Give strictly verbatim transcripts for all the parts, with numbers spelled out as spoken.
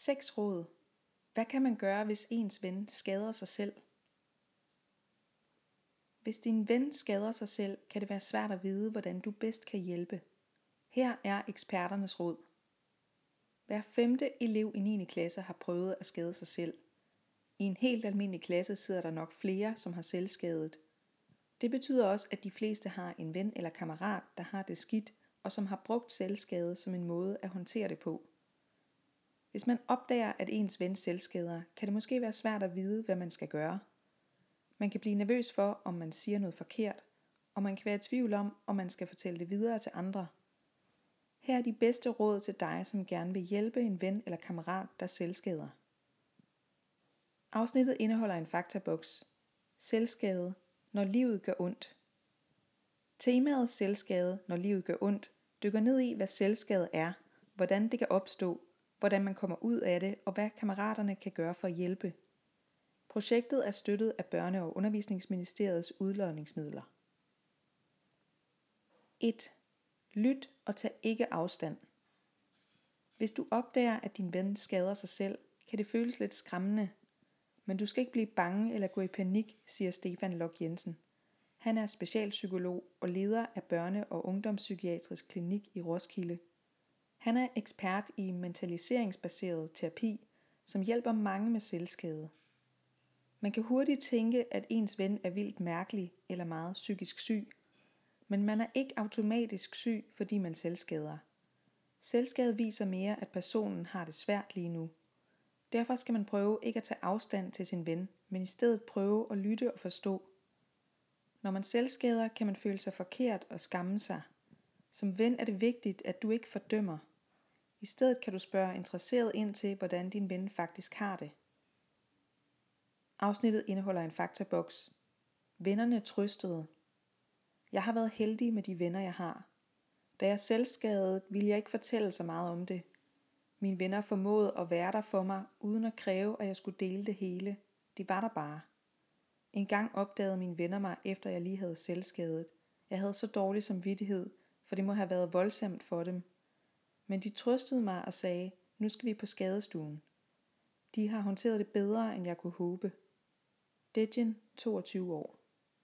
Seks råd. Hvad kan man gøre, hvis ens ven skader sig selv? Hvis din ven skader sig selv, kan det være svært at vide, hvordan du bedst kan hjælpe. Her er eksperternes råd. Hver femte elev i niende klasse har prøvet at skade sig selv. I en helt almindelig klasse sidder der nok flere, som har selvskadet. Det betyder også, at de fleste har en ven eller kammerat, der har det skidt, og som har brugt selvskade som en måde at håndtere det på. Hvis man opdager, at ens ven selvskader, kan det måske være svært at vide, hvad man skal gøre. Man kan blive nervøs for, om man siger noget forkert, og man kan være i tvivl om, om man skal fortælle det videre til andre. Her er de bedste råd til dig, som gerne vil hjælpe en ven eller kammerat, der selvskader. Afsnittet indeholder en faktaboks. Selvskade, når livet gør ondt. Temaet selvskade, når livet gør ondt, dykker ned i, hvad selvskade er, hvordan det kan opstå, hvordan man kommer ud af det, og hvad kammeraterne kan gøre for at hjælpe. Projektet er støttet af Børne- og Undervisningsministeriets udlodningsmidler. et. Lyt og tag ikke afstand. Hvis du opdager, at din ven skader sig selv, kan det føles lidt skræmmende. Men du skal ikke blive bange eller gå i panik, siger Stefan Lok Jensen. Han er specialpsykolog og leder af Børne- og Ungdomspsykiatrisk Klinik i Roskilde. Han er ekspert i mentaliseringsbaseret terapi, som hjælper mange med selvskade. Man kan hurtigt tænke, at ens ven er vildt mærkelig eller meget psykisk syg, men man er ikke automatisk syg, fordi man selvskader. Selvskade viser mere, at personen har det svært lige nu. Derfor skal man prøve ikke at tage afstand til sin ven, men i stedet prøve at lytte og forstå. Når man selvskader, kan man føle sig forkert og skamme sig. Som ven er det vigtigt, at du ikke fordømmer. I stedet kan du spørge interesseret ind til, hvordan din ven faktisk har det. Afsnittet indeholder en faktaboks. Vennerne trøstede. Jeg har været heldig med de venner, jeg har. Da jeg selvskadede, ville jeg ikke fortælle så meget om det. Mine venner formåede at være der for mig, uden at kræve, at jeg skulle dele det hele. De var der bare. En gang opdagede mine venner mig, efter jeg lige havde selvskadet. Jeg havde så dårlig samvittighed, for det må have været voldsomt for dem. Men de trøstede mig og sagde, nu skal vi på skadestuen. De har håndteret det bedre, end jeg kunne håbe. Dejen, toogtyve år.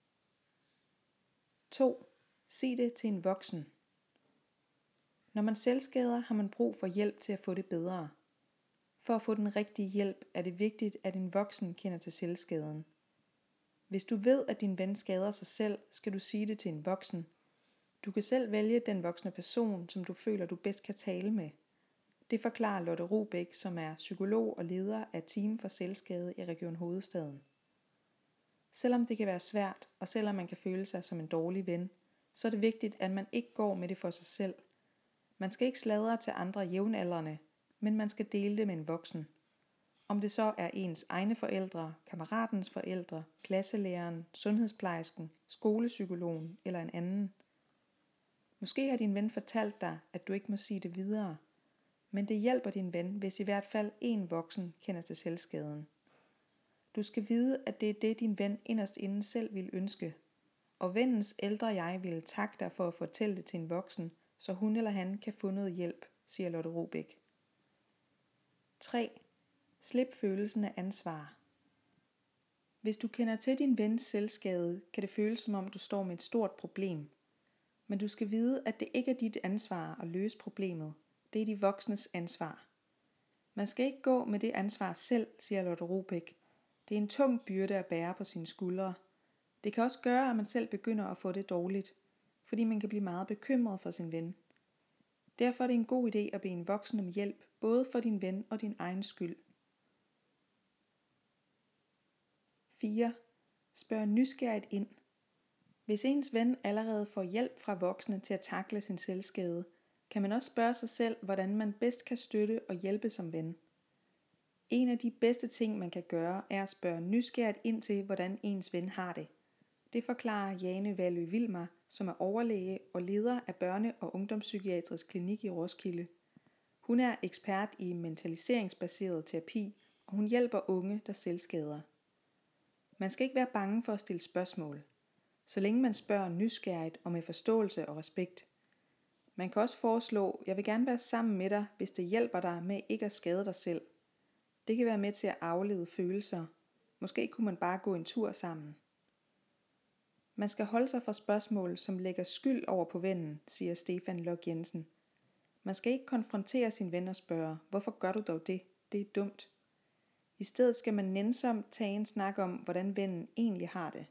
to. Sig det til en voksen. Når man selvskader, har man brug for hjælp til at få det bedre. For at få den rigtige hjælp, er det vigtigt, at en voksen kender til selvskaden. Hvis du ved, at din ven skader sig selv, skal du sige det til en voksen. Du kan selv vælge den voksne person, som du føler, du bedst kan tale med. Det forklarer Lotte Robæk, som er psykolog og leder af Team for Selvskade i Region Hovedstaden. Selvom det kan være svært, og selvom man kan føle sig som en dårlig ven, så er det vigtigt, at man ikke går med det for sig selv. Man skal ikke sladre til andre jævnaldrende, men man skal dele det med en voksen. Om det så er ens egne forældre, kammeratens forældre, klasselæreren, sundhedsplejersken, skolepsykologen eller en anden. Måske har din ven fortalt dig, at du ikke må sige det videre, men det hjælper din ven, hvis i hvert fald en voksen kender til selvskaden. Du skal vide, at det er det, din ven inderst inden selv vil ønske, og vennens ældre jeg vil takke dig for at fortælle det til en voksen, så hun eller han kan få noget hjælp, siger Lotte Robæk. tre. Slip følelsen af ansvar. Hvis du kender til din vens selvskade, kan det føles som om du står med et stort problem. Men du skal vide, at det ikke er dit ansvar at løse problemet. Det er de voksnes ansvar. Man skal ikke gå med det ansvar selv, siger Lotte Robæk. Det er en tung byrde at bære på sine skuldre. Det kan også gøre, at man selv begynder at få det dårligt, fordi man kan blive meget bekymret for sin ven. Derfor er det en god idé at bede en voksen om hjælp, både for din ven og din egen skyld. fire. Spørg nysgerrigt ind. Hvis ens ven allerede får hjælp fra voksne til at takle sin selvskade, kan man også spørge sig selv, hvordan man bedst kan støtte og hjælpe som ven. En af de bedste ting, man kan gøre, er at spørge nysgerrigt ind til, hvordan ens ven har det. Det forklarer Jane Vallø Vilmar, som er overlæge og leder af Børne- og Ungdomspsykiatrisk Klinik i Roskilde. Hun er ekspert i mentaliseringsbaseret terapi, og hun hjælper unge, der selvskader. Man skal ikke være bange for at stille spørgsmål, så længe man spørger nysgerrigt og med forståelse og respekt. Man kan også foreslå, jeg vil gerne være sammen med dig, hvis det hjælper dig med ikke at skade dig selv. Det kan være med til at aflede følelser. Måske kunne man bare gå en tur sammen. Man skal holde sig fra spørgsmål, som lægger skyld over på vennen, siger Stefan Lok Jensen. Man skal ikke konfrontere sin ven og spørge, hvorfor gør du dog det? Det er dumt. I stedet skal man nænsomt tage en snak om, hvordan vennen egentlig har det.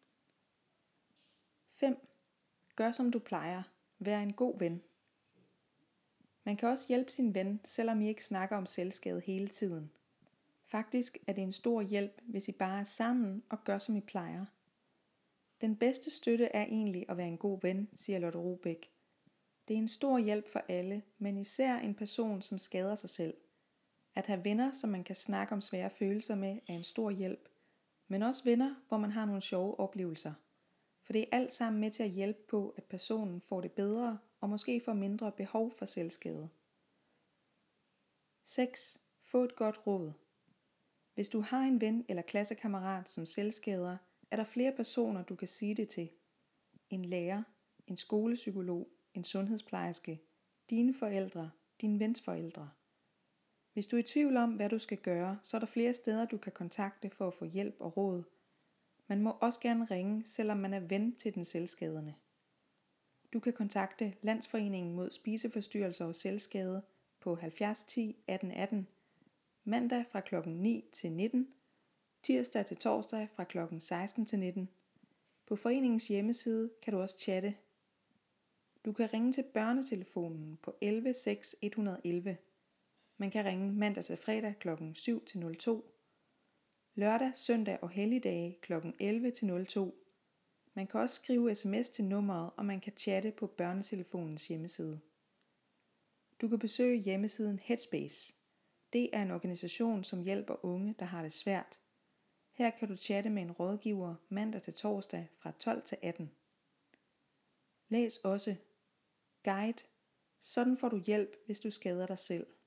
fem. Gør som du plejer. Vær en god ven. Man kan også hjælpe sin ven, selvom I ikke snakker om selvskade hele tiden. Faktisk er det en stor hjælp, hvis I bare er sammen og gør som I plejer. Den bedste støtte er egentlig at være en god ven, siger Lotte Robæk. Det er en stor hjælp for alle, men især en person, som skader sig selv. At have venner, som man kan snakke om svære følelser med, er en stor hjælp. Men også venner, hvor man har nogle sjove oplevelser. For det er alt sammen med til at hjælpe på, at personen får det bedre, og måske får mindre behov for selvskade. seks. Få et godt råd. Hvis du har en ven eller klassekammerat som selvskader, er der flere personer, du kan sige det til. En lærer, en skolepsykolog, en sundhedsplejerske, dine forældre, din vens forældre. Hvis du er i tvivl om, hvad du skal gøre, så er der flere steder, du kan kontakte for at få hjælp og råd. Man må også gerne ringe, selvom man er ven til den selvskadende. Du kan kontakte Landsforeningen mod spiseforstyrrelser og selvskade på halvfjerds ti atten atten, mandag fra klokken ni til nitten, tirsdag til torsdag fra klokken seksten til nitten. På foreningens hjemmeside kan du også chatte. Du kan ringe til børnetelefonen på elleve seks et et et. Man kan ringe mandag til fredag klokken syv til nul to, lørdag, søndag og helligdage klokken elleve til nul to. Man kan også skrive sms til nummeret, og man kan chatte på børnetelefonens hjemmeside. Du kan besøge hjemmesiden Headspace. Det er en organisation, som hjælper unge, der har det svært. Her kan du chatte med en rådgiver mandag til torsdag fra tolv til atten. Læs også Guide. Sådan får du hjælp, hvis du skader dig selv.